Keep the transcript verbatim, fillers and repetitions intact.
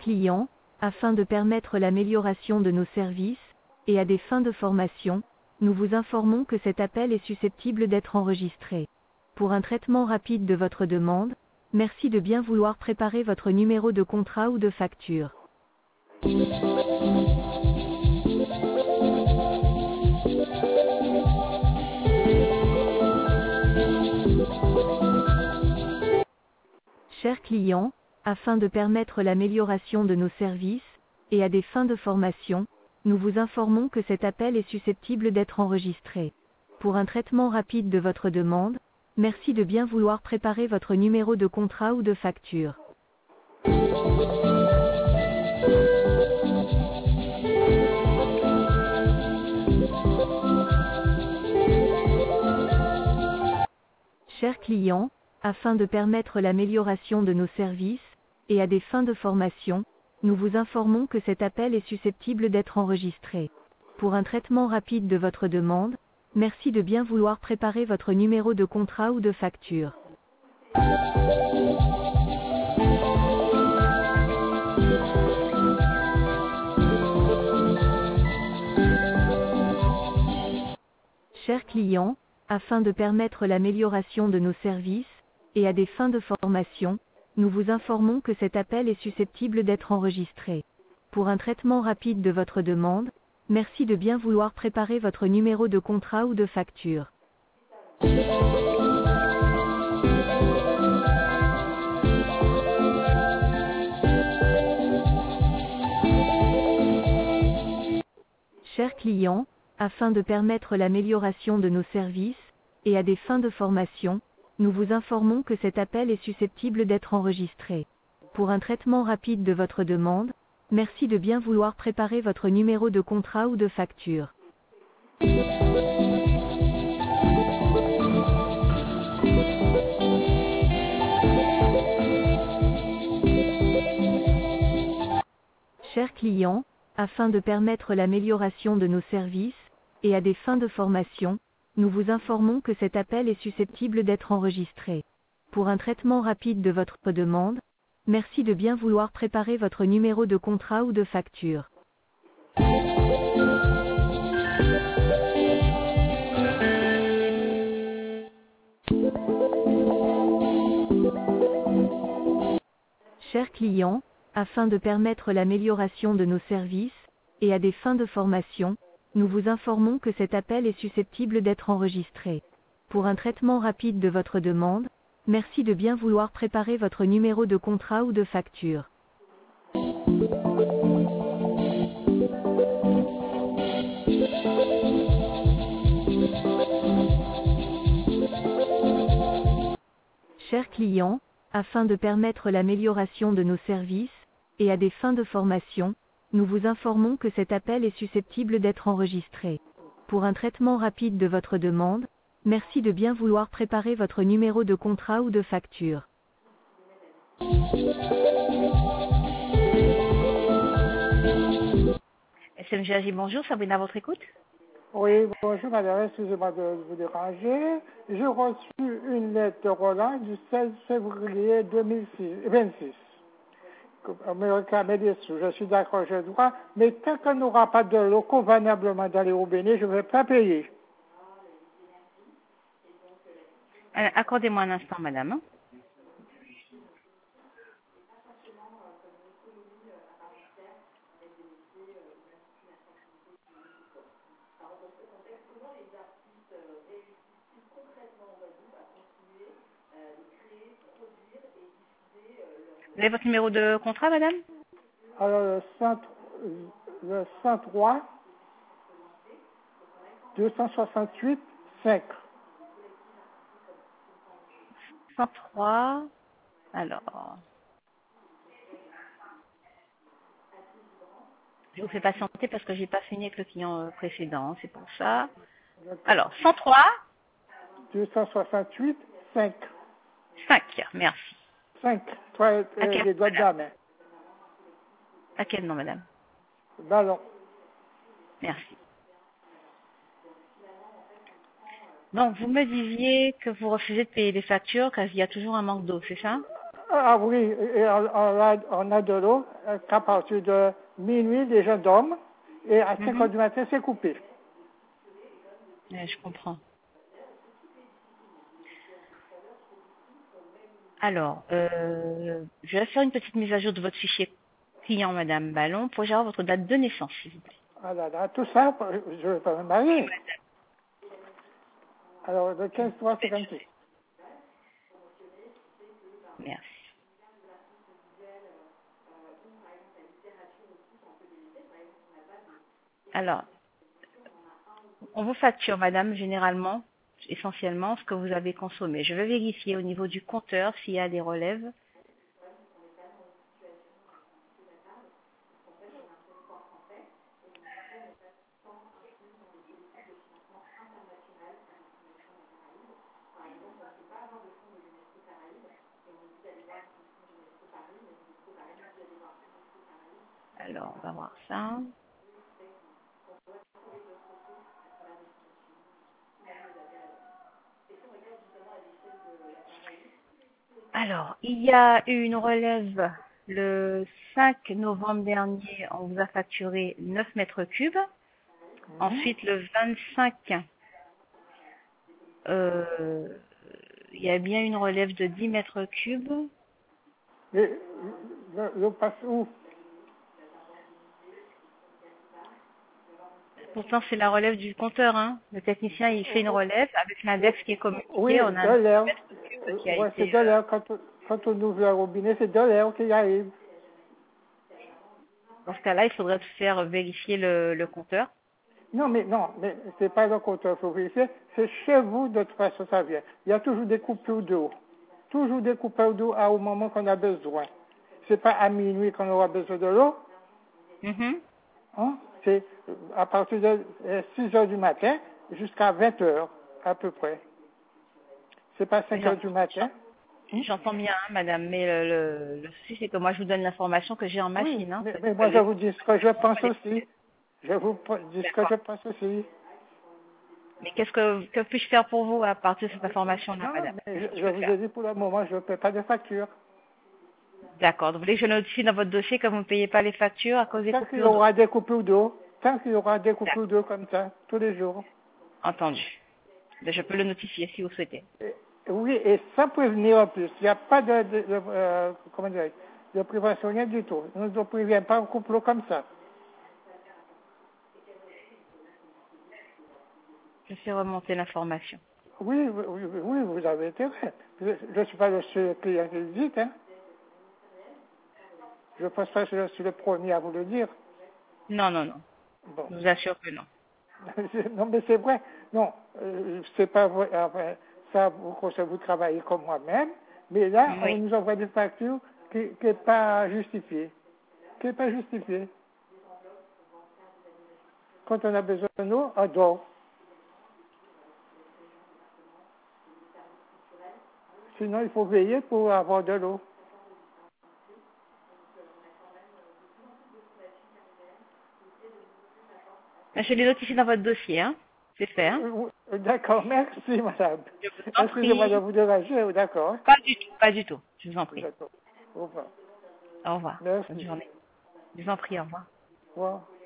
client, afin de permettre l'amélioration de nos services, et à des fins de formation, nous vous informons que cet appel est susceptible d'être enregistré. Pour un traitement rapide de votre demande, merci de bien vouloir préparer votre numéro de contrat ou de facture. Chers clients, afin de permettre l'amélioration de nos services, et à des fins de formation, nous vous informons que cet appel est susceptible d'être enregistré. Pour un traitement rapide de votre demande, merci de bien vouloir préparer votre numéro de contrat ou de facture. Chers clients, afin de permettre l'amélioration de nos services, et à des fins de formation, nous vous informons que cet appel est susceptible d'être enregistré. Pour un traitement rapide de votre demande, merci de bien vouloir préparer votre numéro de contrat ou de facture. Chers clients, afin de permettre l'amélioration de nos services, et à des fins de formation, nous vous informons que cet appel est susceptible d'être enregistré. Pour un traitement rapide de votre demande, merci de bien vouloir préparer votre numéro de contrat ou de facture. Chers clients, afin de permettre l'amélioration de nos services, et à des fins de formation, nous vous informons que cet appel est susceptible d'être enregistré. Pour un traitement rapide de votre demande, merci de bien vouloir préparer votre numéro de contrat ou de facture. Chers clients, afin de permettre l'amélioration de nos services, et à des fins de formation, nous vous informons que cet appel est susceptible d'être enregistré. Pour un traitement rapide de votre demande, merci de bien vouloir préparer votre numéro de contrat ou de facture. Chers clients, afin de permettre l'amélioration de nos services, et à des fins de formation, nous vous informons que cet appel est susceptible d'être enregistré. Pour un traitement rapide de votre demande, merci de bien vouloir préparer votre numéro de contrat ou de facture. Chers clients, afin de permettre l'amélioration de nos services, et à des fins de formation, nous vous informons que cet appel est susceptible d'être enregistré. Pour un traitement rapide de votre demande, merci de bien vouloir préparer votre numéro de contrat ou de facture. S M G A G, bonjour, Sabrina, à votre écoute. Oui, bonjour madame, excusez-moi de vous déranger. J'ai reçu une lettre Roland du seize février deux mille vingt-six. On me réclamait des sous, je suis d'accord, j'ai le droit, mais tant qu'on n'aura pas de l'eau convenablement d'aller au Bénin, je ne vais pas payer. Euh, Accordez-moi un instant, madame. Vous avez votre numéro de contrat, madame? Alors, le, cent, le cent trois, deux cent soixante-huit, cinq. cent trois, alors... Je vous fais patienter parce que j'ai pas fini avec le client euh, précédent, c'est pour ça. Alors, cent trois, deux cent soixante-huit, cinq. cinq, merci. cinq, toi, euh, quel, les doigts de la main. À quel nom, madame? Ballon. Merci. Donc, vous me disiez que vous refusez de payer les factures car il y a toujours un manque d'eau, c'est ça? Ah oui, et on, on a, on a de l'eau qu'à partir de minuit, les gens dorment, et à cinq Mhm. heures du matin, c'est coupé. Ouais, je comprends. Alors, euh, je vais faire une petite mise à jour de votre fichier client, Madame Ballon. Pourrais-je avoir votre date de naissance, s'il vous plaît? Ah là là, tout ça, je ne vais pas me marier. Alors, le quinze trois cinquante-six. Merci. Alors, on vous facture, Madame, généralement, essentiellement, ce que vous avez consommé. Je vais vérifier au niveau du compteur s'il y a des relèves. Alors, on va voir ça. Alors, il y a eu une relève le cinq novembre dernier, on vous a facturé neuf mètres cubes. Mhm. Ensuite, le vingt-cinq, euh, il y a bien une relève de dix mètres cubes. Et le, le passe où? Pourtant, c'est la relève du compteur, hein. Le technicien, il fait une relève avec l'index qui est communiqué. Oui, On a de un l'air. mètre cube qui a Ouais, c'est été... de euh, l'air. Quand, on- quand on ouvre le robinet, c'est de l'air qui arrive. Dans ce cas-là, il faudrait faire vérifier le, le compteur. Non, mais non, mais c'est pas le compteur qu'il faut vérifier. C'est chez vous, de toute façon, ça vient. Il y a toujours des coupures d'eau. Toujours des coupures d'eau à au moment qu'on a besoin. C'est pas à minuit qu'on aura besoin de l'eau. Mhm. Hein? C'est à partir de euh, six heures du matin jusqu'à vingt heures, à peu près. C'est pas cinq J'en- heures du matin. Hein? J'entends bien, hein, madame, mais le, le, le souci, c'est que moi, je vous donne l'information que j'ai en Oui, machine. Hein. mais, mais C'est-à-dire que moi je les- vous dis ce que je pense aussi. Je vous p- dis ce que je D'accord. pense aussi. Mais qu'est-ce que, que puis-je faire pour vous à partir de cette information-là, Non, madame? mais Qu'est-ce je, que je je peux vous faire? ai dit pour le moment, je ne paie pas de facture. D'accord. Donc, vous voulez que je notifie dans votre dossier que vous ne payez pas les factures à cause des Tant qu'il y coupures d'eau? aura des coupures d'eau, tant qu'il y aura des D'accord. coupures d'eau comme ça, tous les jours. Entendu. Ben, je peux le notifier si vous souhaitez. Et- oui, et sans prévenir en plus. Il n'y a pas de, de, de, euh, comment dire, de prévention, rien du tout. On ne prévient pas un couple comme ça. Je fais remonter l'information. Oui, oui, oui, oui, vous avez intérêt. Je ne suis pas le seul client qui le dit, hein. Je pense pas que je suis le premier à vous le dire. Non, non, non. Bon. Je vous assure que non. Non, mais c'est vrai. Non, euh, c'est pas vrai. Enfin, ça, vous, vous travaillez comme moi-même. Mais là, on Oui. nous envoie des factures qui n'est pas justifiée. Qui n'est pas justifiée. Quand on a besoin de nous, on dort. Sinon, il faut veiller pour avoir de l'eau. Ben, je l'ai notifié dans votre dossier, hein. C'est fait, hein. Euh, euh, D'accord, merci, madame. Je vous en Excusez-moi de prie. vous déranger, d'accord. Pas du tout, pas du tout. Je vous en prie. D'accord. Au revoir. Au revoir. Bonne Merci. journée. Je vous en prie, au revoir. Au revoir.